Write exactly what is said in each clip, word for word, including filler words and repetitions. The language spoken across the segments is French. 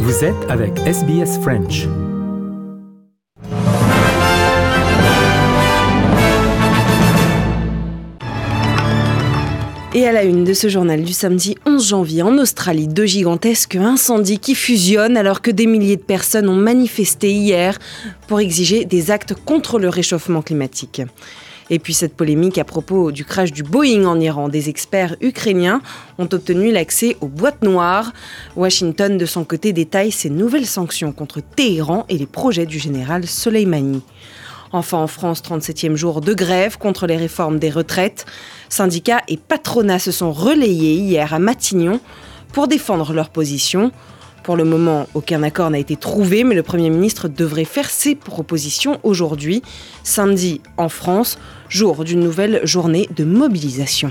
Vous êtes avec S B S French. Et à la une de ce journal du samedi onze janvier, en Australie, deux gigantesques incendies qui fusionnent alors que des milliers de personnes ont manifesté hier pour exiger des actes contre le réchauffement climatique. Et puis cette polémique à propos du crash du Boeing en Iran. Des experts ukrainiens ont obtenu l'accès aux boîtes noires. Washington, de son côté, détaille ses nouvelles sanctions contre Téhéran et les projets du général Soleimani. Enfin, en France, trente-septième jour de grève contre les réformes des retraites. Syndicats et patronats se sont relayés hier à Matignon pour défendre leur position. Pour le moment, aucun accord n'a été trouvé, mais le Premier ministre devrait faire ses propositions aujourd'hui, samedi en France, jour d'une nouvelle journée de mobilisation.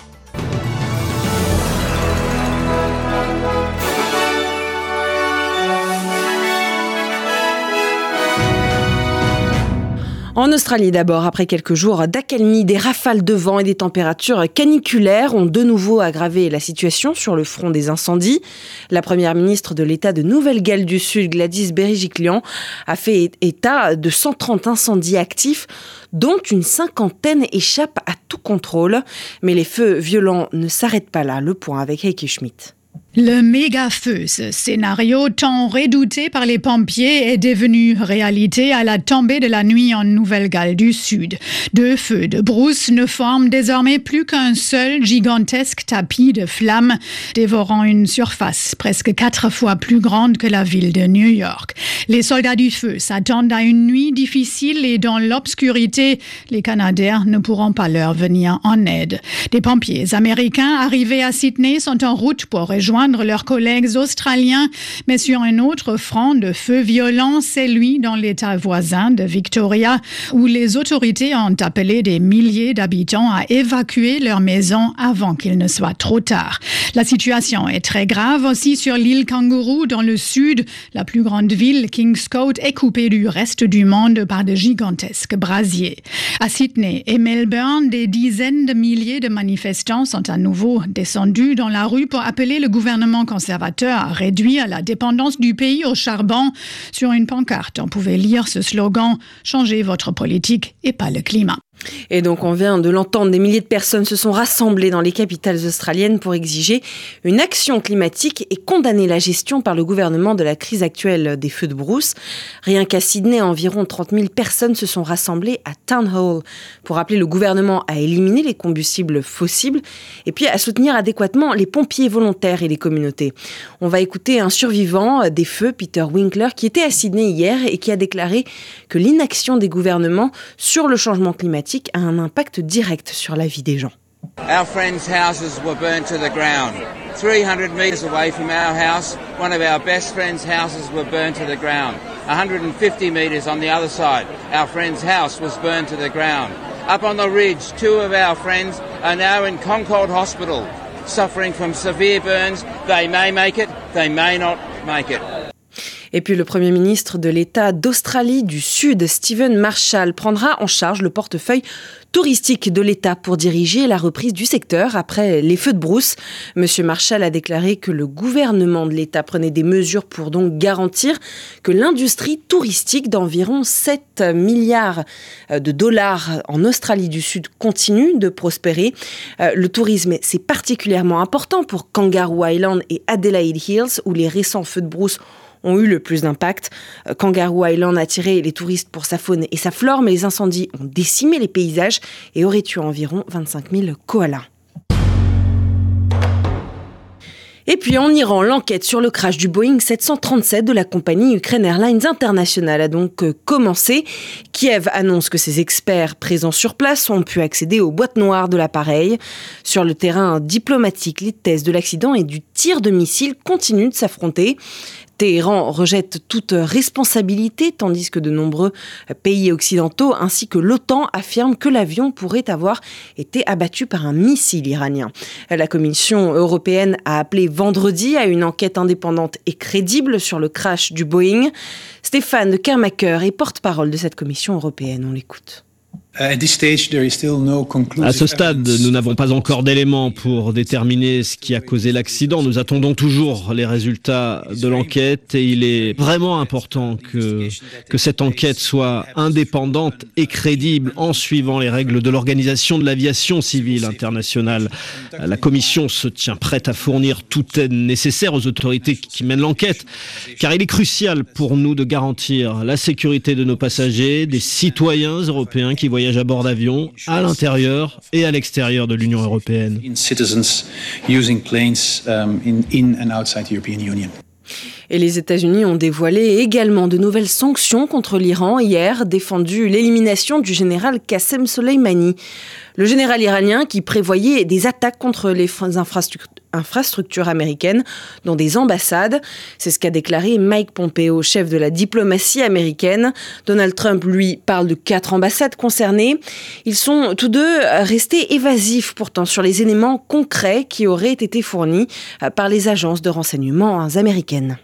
En Australie d'abord, après quelques jours d'accalmie, des rafales de vent et des températures caniculaires ont de nouveau aggravé la situation sur le front des incendies. La première ministre de l'État de Nouvelle-Galles du Sud, Gladys Berejiklian, a fait état de cent trente incendies actifs, dont une cinquantaine échappent à tout contrôle. Mais les feux violents ne s'arrêtent pas là. Le point avec Heike Schmidt. Le méga-feu, ce scénario tant redouté par les pompiers, est devenu réalité à la tombée de la nuit en Nouvelle-Galles du Sud. Deux feux de brousse ne forment désormais plus qu'un seul gigantesque tapis de flammes, dévorant une surface presque quatre fois plus grande que la ville de New York. Les soldats du feu s'attendent à une nuit difficile et dans l'obscurité, les Canadiens ne pourront pas leur venir en aide. Des pompiers américains arrivés à Sydney sont en route pour rejoindre leurs collègues australiens, mais sur un autre front de feu violent, c'est lui dans l'état voisin de Victoria, où les autorités ont appelé des milliers d'habitants à évacuer leurs maisons avant qu'il ne soit trop tard. La situation est très grave aussi sur l'île Kangaroo dans le sud. La plus grande ville, Kingscote, est coupée du reste du monde par de gigantesques brasiers. À Sydney et Melbourne, des dizaines de milliers de manifestants sont à nouveau descendus dans la rue pour appeler le gouvernement Le gouvernement conservateur a réduit la dépendance du pays au charbon. Sur une pancarte, on pouvait lire ce slogan « Changez votre politique et pas le climat ». Et donc on vient de l'entendre, des milliers de personnes se sont rassemblées dans les capitales australiennes pour exiger une action climatique et condamner la gestion par le gouvernement de la crise actuelle des feux de brousse. Rien qu'à Sydney, environ trente mille personnes se sont rassemblées à Town Hall pour appeler le gouvernement à éliminer les combustibles fossiles et puis à soutenir adéquatement les pompiers volontaires et les communautés. On va écouter un survivant des feux, Peter Winkler, qui était à Sydney hier et qui a déclaré que l'inaction des gouvernements sur le changement climatique a un impact direct sur la vie des gens. Our friends' houses were burned to the ground. three hundred metres away from our house, one of our best friends' houses were burned to the ground. one hundred fifty metres on the other side, our friend's house was burned to the ground. Up on the ridge, two of our friends are now in Concord Hospital, suffering from severe burns. They may make it, they may not make it. Et puis le Premier ministre de l'État d'Australie du Sud, Stephen Marshall, prendra en charge le portefeuille touristique de l'État pour diriger la reprise du secteur après les feux de brousse. Monsieur Marshall a déclaré que le gouvernement de l'État prenait des mesures pour donc garantir que l'industrie touristique d'environ sept milliards de dollars en Australie du Sud continue de prospérer. Le tourisme, c'est particulièrement important pour Kangaroo Island et Adelaide Hills, où les récents feux de brousse ont eu le plus d'impact. Kangaroo Island a attiré les touristes pour sa faune et sa flore, mais les incendies ont décimé les paysages et auraient tué environ vingt-cinq mille koalas. Et puis en Iran, l'enquête sur le crash du Boeing sept cent trente-sept de la compagnie Ukraine Airlines International a donc commencé. Kiev annonce que ses experts présents sur place ont pu accéder aux boîtes noires de l'appareil. Sur le terrain diplomatique, les thèses de l'accident et du tir de missiles continuent de s'affronter. Téhéran rejette toute responsabilité, tandis que de nombreux pays occidentaux ainsi que l'OTAN affirment que l'avion pourrait avoir été abattu par un missile iranien. La Commission européenne a appelé vendredi à une enquête indépendante et crédible sur le crash du Boeing. Stéphane de Kermaker est porte-parole de cette Commission européenne. On l'écoute. À ce stade, nous n'avons pas encore d'éléments pour déterminer ce qui a causé l'accident. Nous attendons toujours les résultats de l'enquête et il est vraiment important que, que cette enquête soit indépendante et crédible en suivant les règles de l'Organisation de l'aviation civile internationale. La Commission se tient prête à fournir toute aide nécessaire aux autorités qui mènent l'enquête, car il est crucial pour nous de garantir la sécurité de nos passagers, des citoyens européens qui voyagent à bord d'avions, à l'intérieur et à l'extérieur de l'Union européenne. Et les États-Unis ont dévoilé également de nouvelles sanctions contre l'Iran hier, défendu l'élimination du général Qassem Soleimani. Le général iranien qui prévoyait des attaques contre les infrastructures infrastructures américaines, dont des ambassades. C'est ce qu'a déclaré Mike Pompeo, chef de la diplomatie américaine. Donald Trump, lui, parle de quatre ambassades concernées. Ils sont tous deux restés évasifs pourtant sur les éléments concrets qui auraient été fournis par les agences de renseignement américaines.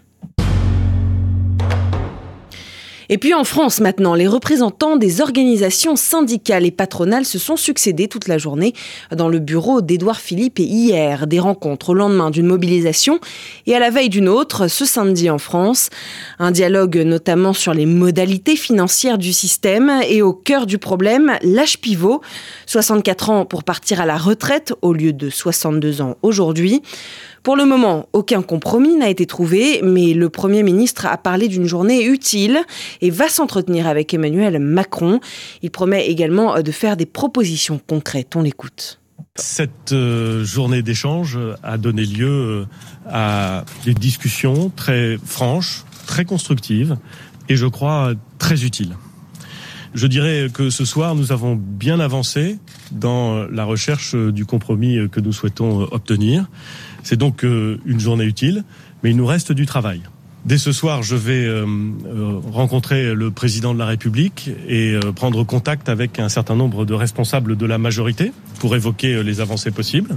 Et puis en France maintenant, les représentants des organisations syndicales et patronales se sont succédés toute la journée dans le bureau d'Édouard Philippe et hier. Des rencontres au lendemain d'une mobilisation et à la veille d'une autre ce samedi en France. Un dialogue notamment sur les modalités financières du système et au cœur du problème, l'âge pivot. soixante-quatre ans pour partir à la retraite au lieu de soixante-deux ans aujourd'hui. Pour le moment, aucun compromis n'a été trouvé, mais le Premier ministre a parlé d'une journée utile et va s'entretenir avec Emmanuel Macron. Il promet également de faire des propositions concrètes. On l'écoute. Cette euh, journée d'échange a donné lieu à des discussions très franches, très constructives et je crois très utiles. Je dirais que ce soir, nous avons bien avancé dans la recherche du compromis que nous souhaitons obtenir. C'est donc une journée utile, mais il nous reste du travail. Dès ce soir, je vais euh, rencontrer le président de la République et euh, prendre contact avec un certain nombre de responsables de la majorité pour évoquer les avancées possibles.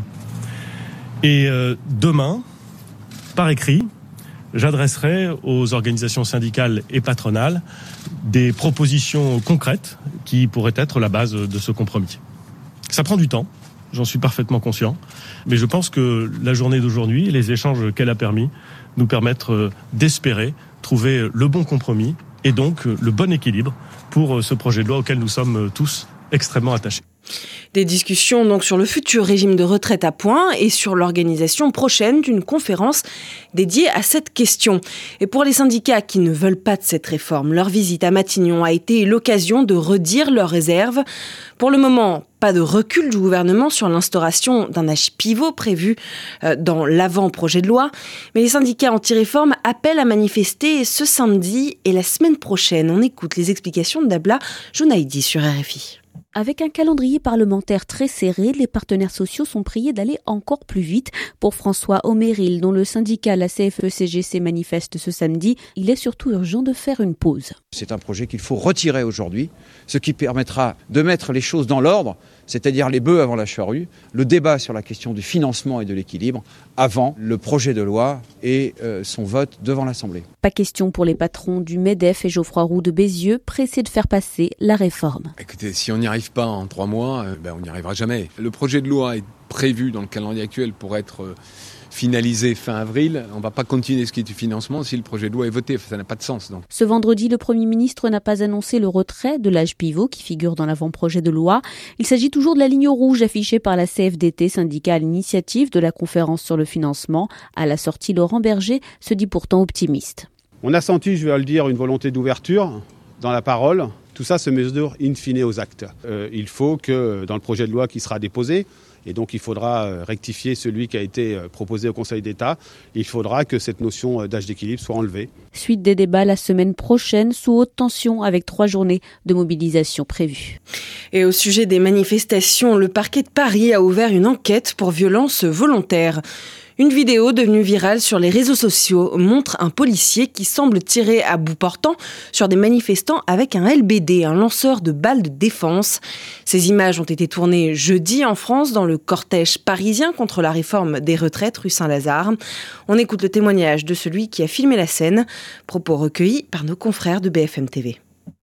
Et euh, demain, par écrit, j'adresserai aux organisations syndicales et patronales des propositions concrètes qui pourraient être la base de ce compromis. Ça prend du temps, j'en suis parfaitement conscient, mais je pense que la journée d'aujourd'hui et les échanges qu'elle a permis nous permettent d'espérer trouver le bon compromis et donc le bon équilibre pour ce projet de loi auquel nous sommes tous extrêmement attachés. Des discussions donc sur le futur régime de retraite à point et sur l'organisation prochaine d'une conférence dédiée à cette question. Et pour les syndicats qui ne veulent pas de cette réforme, leur visite à Matignon a été l'occasion de redire leurs réserves. Pour le moment, pas de recul du gouvernement sur l'instauration d'un âge pivot prévu dans l'avant-projet de loi. Mais les syndicats anti-réforme appellent à manifester ce samedi et la semaine prochaine. On écoute les explications de Dabla Jounaïdi sur R F I. Avec un calendrier parlementaire très serré, les partenaires sociaux sont priés d'aller encore plus vite. Pour François Omeril, dont le syndicat, la C F E C G C, manifeste ce samedi, il est surtout urgent de faire une pause. C'est un projet qu'il faut retirer aujourd'hui, ce qui permettra de mettre les choses dans l'ordre, c'est-à-dire les bœufs avant la charrue, le débat sur la question du financement et de l'équilibre avant le projet de loi et euh, son vote devant l'Assemblée. Pas question pour les patrons du MEDEF et Geoffroy Roux de Bézieux, pressés de faire passer la réforme. Écoutez, si on n'y arrive pas en trois mois, euh, ben on n'y arrivera jamais. Le projet de loi est prévu dans le calendrier actuel pour être euh, finalisé fin avril. On ne va pas continuer ce qui est du financement si le projet de loi est voté. Ça n'a pas de sens. Donc. Ce vendredi, le Premier ministre n'a pas annoncé le retrait de l'âge pivot qui figure dans l'avant-projet de loi. Il s'agit toujours de la ligne rouge affichée par la C F D T, syndicat à l'initiative de la conférence sur le financement. À la sortie, Laurent Berger se dit pourtant optimiste. On a senti, je vais le dire, une volonté d'ouverture dans la parole. Tout ça se mesure in fine aux actes. Euh, il faut que dans le projet de loi qui sera déposé, et donc il faudra rectifier celui qui a été proposé au Conseil d'État, il faudra que cette notion d'âge d'équilibre soit enlevée. Suite des débats la semaine prochaine sous haute tension avec trois journées de mobilisation prévues. Et au sujet des manifestations, le parquet de Paris a ouvert une enquête pour violence volontaire. Une vidéo devenue virale sur les réseaux sociaux montre un policier qui semble tirer à bout portant sur des manifestants avec un L B D, un lanceur de balles de défense. Ces images ont été tournées jeudi en France dans le cortège parisien contre la réforme des retraites rue Saint-Lazare. On écoute le témoignage de celui qui a filmé la scène, propos recueillis par nos confrères de B F M T V.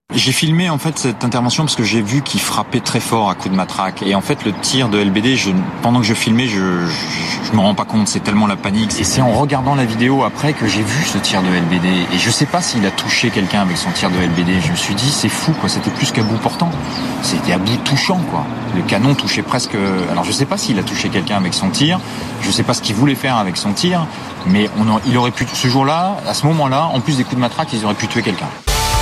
J'ai filmé en fait cette intervention parce que j'ai vu qu'il frappait très fort à coups de matraque. Et en fait le tir de L B D, je, pendant que je filmais, je, je, je me rends pas compte, c'est tellement la panique. Et c'est en regardant la vidéo après que j'ai vu ce tir de L B D. Et je sais pas s'il a touché quelqu'un avec son tir de L B D. Je me suis dit c'est fou quoi, c'était plus qu'à bout portant. C'était à bout touchant quoi. Le canon touchait presque... Alors je sais pas s'il a touché quelqu'un avec son tir, je sais pas ce qu'il voulait faire avec son tir, mais on a, il aurait pu, ce jour-là, à ce moment-là, en plus des coups de matraque, ils auraient pu tuer quelqu'un.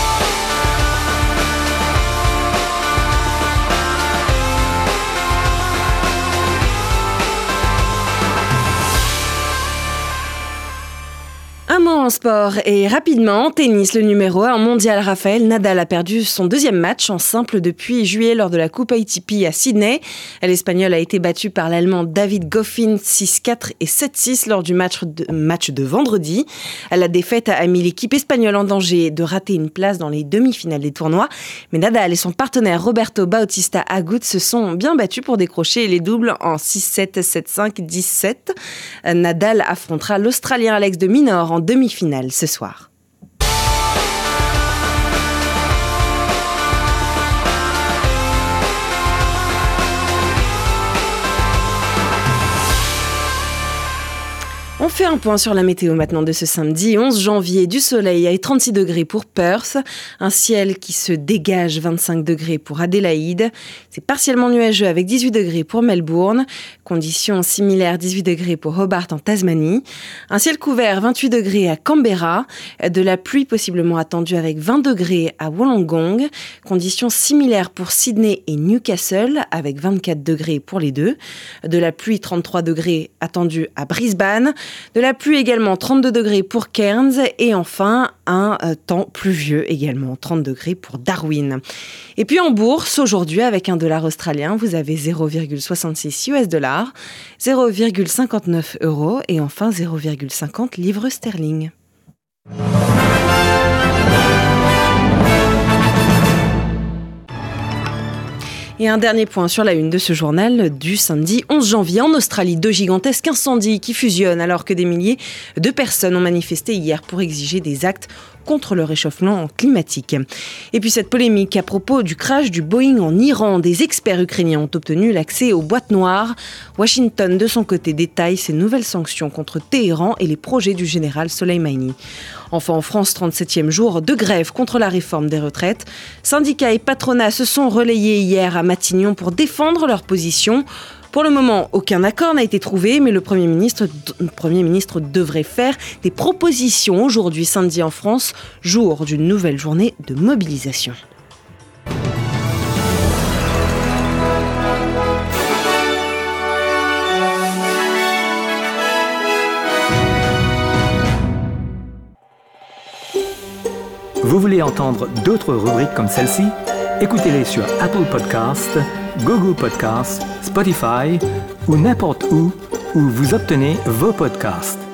Un mot en sport et rapidement, en tennis, le numéro un en mondial Rafael Nadal a perdu son deuxième match en simple depuis juillet lors de la Coupe A T P à Sydney. L'Espagnol a été battu par l'Allemand David Goffin six quatre et sept six lors du match de, match de vendredi. La défaite a mis l'équipe espagnole en danger de rater une place dans les demi-finales des tournois. Mais Nadal et son partenaire Roberto Bautista Agut se sont bien battus pour décrocher les doubles en six sept, sept cinq, dix sept. Nadal affrontera l'Australien Alex de Minaur en demi-finale ce soir. On fait un point sur la météo maintenant de ce samedi onze janvier. Du soleil à trente-six degrés pour Perth, un ciel qui se dégage vingt-cinq degrés pour Adélaïde. C'est partiellement nuageux avec dix-huit degrés pour Melbourne. Conditions similaires, dix-huit degrés pour Hobart en Tasmanie. Un ciel couvert, vingt-huit degrés à Canberra. De la pluie possiblement attendue avec vingt degrés à Wollongong. Conditions similaires pour Sydney et Newcastle avec vingt-quatre degrés pour les deux. De la pluie, trente-trois degrés attendue à Brisbane. De la pluie également, trente-deux degrés pour Cairns et enfin un euh, temps pluvieux également, trente degrés pour Darwin. Et puis en bourse, aujourd'hui avec un dollar australien, vous avez zéro virgule soixante-six U S dollars, zéro virgule cinquante-neuf euros et enfin zéro virgule cinquante livres sterling. Et un dernier point sur la une de ce journal du samedi onze janvier. En Australie, deux gigantesques incendies qui fusionnent alors que des milliers de personnes ont manifesté hier pour exiger des actes contre le réchauffement climatique. Et puis cette polémique à propos du crash du Boeing en Iran. Des experts ukrainiens ont obtenu l'accès aux boîtes noires. Washington, de son côté, détaille ses nouvelles sanctions contre Téhéran et les projets du général Soleimani. Enfin, en France, trente-septième jour de grève contre la réforme des retraites. Syndicats et patronats se sont relayés hier à Matignon pour défendre leur position. Pour le moment, aucun accord n'a été trouvé, mais le Premier ministre, le Premier ministre devrait faire des propositions aujourd'hui, samedi en France, jour d'une nouvelle journée de mobilisation. Vous voulez entendre d'autres rubriques comme celle-ci ? Écoutez-les sur Apple Podcasts, Google Podcasts, Spotify ou n'importe où où vous obtenez vos podcasts.